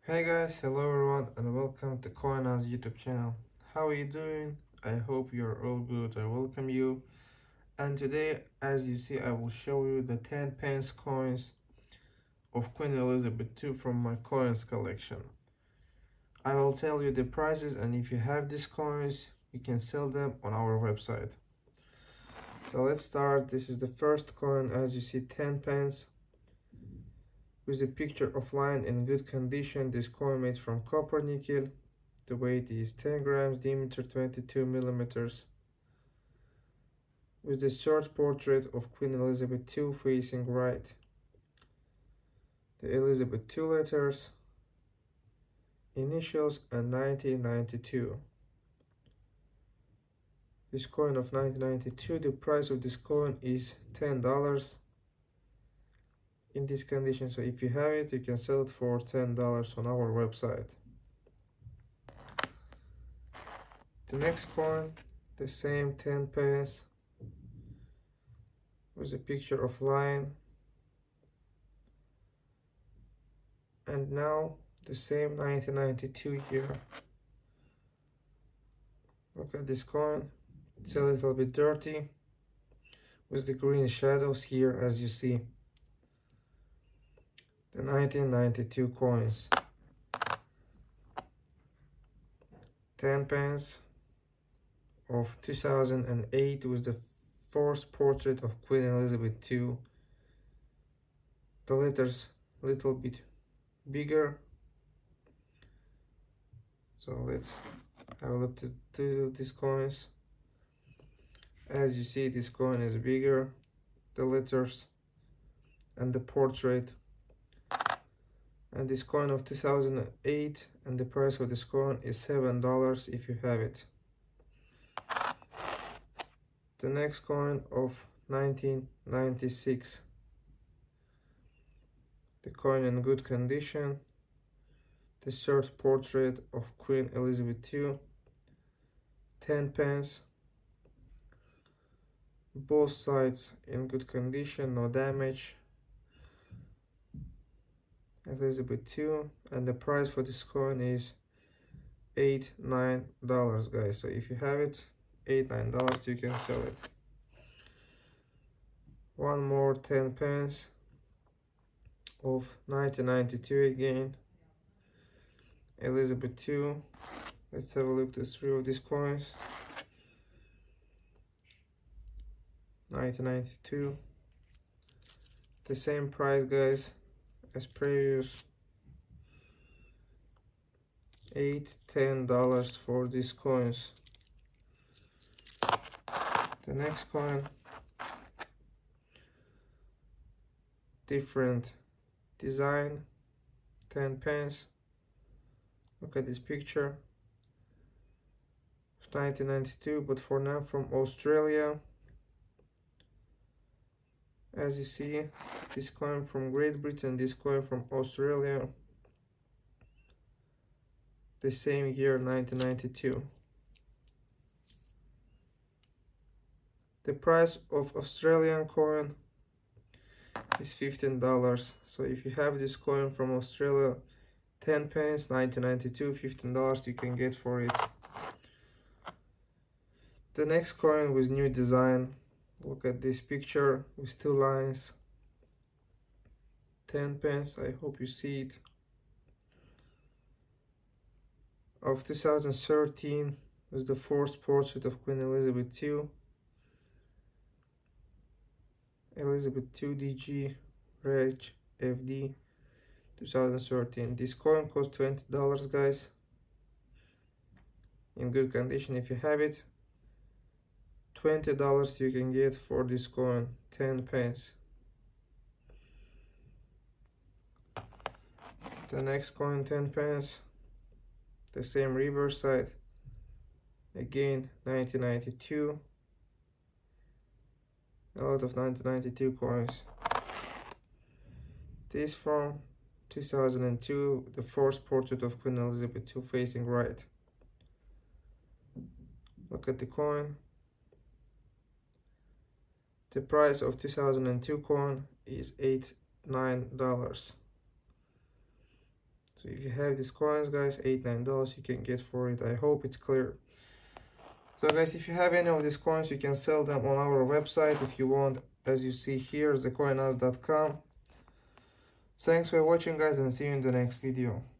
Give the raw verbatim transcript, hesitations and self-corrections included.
Hey guys, hello everyone and welcome to Coinaz YouTube channel. How are you doing? I hope you're all good. I welcome you. And today, as you see, I will show you the ten pence coins of Queen Elizabeth the Second from my coins collection. I will tell you the prices, and if you have these coins, you can sell them on our website. So let's start. This is the first coin, as you see, ten pence. With a picture of lion in good condition. This coin made from copper nickel. The weight is ten grams, diameter twenty-two millimeters. With the short portrait of Queen Elizabeth the Second facing right. The Elizabeth the Second letters, initials, and nineteen ninety-two. This coin of nineteen ninety-two, the price of this coin is ten dollars. In this condition, so if you have it, you can sell it for ten dollars on our website. The next coin, the same ten pence, with a picture of lion, and now the same nineteen ninety-two year. Look at this coin. It's a little bit dirty with the green shadows here, as you see. The nineteen ninety-two coins. ten pence of two thousand eight with the first portrait of Queen Elizabeth the Second. The letters a little bit bigger. So let's have a look to, to these coins. As you see, this coin is bigger, the letters and the portrait. And this coin of two thousand eight, and the price of this coin is seven dollars if you have it. The next coin of nineteen ninety-six. The coin in good condition. The short portrait of Queen Elizabeth the Second. ten pence. Both sides in good condition, no damage. Elizabeth the Second, and the price for this coin is eight nine dollars, guys. So if you have it, eight nine dollars, you can sell it. One more ten pence of nineteen ninety-two again. Elizabeth the Second. Let's have a look at three of these coins. nineteen ninety-two. The same price, guys, as previous. Eight ten dollars for these coins. The next coin, different design, ten pence. Look at this picture. nineteen ninety-two, but for now from Australia. As you see, this coin from Great Britain, this coin from Australia. The same year, nineteen ninety-two. The price of Australian coin is fifteen dollars. So if you have this coin from Australia, ten pence, nineteen ninety-two, fifteen dollars you can get for it. The next coin with new design. Look at this picture with two lines. ten pence, I hope you see it. Of two thousand thirteen, with the first portrait of Queen Elizabeth the Second. Elizabeth the Second D G Reg F D two thousand thirteen. This coin costs twenty dollars, guys. In good condition if you have it. twenty dollars you can get for this coin, ten pence. The next coin, ten pence. The same reverse side. Again, nineteen ninety-two. A lot of nineteen ninety-two coins. This from two thousand two, the first portrait of Queen Elizabeth the Second facing right. Look at the coin. The price of two thousand two coin is eight nine dollars. So if you have these coins, guys, eight nine dollars you can get for it. I hope it's clear. So guys, if you have any of these coins, you can sell them on our website if you want, as you see here, the coinaz dot com. Thanks for watching, guys, and see you in the next video.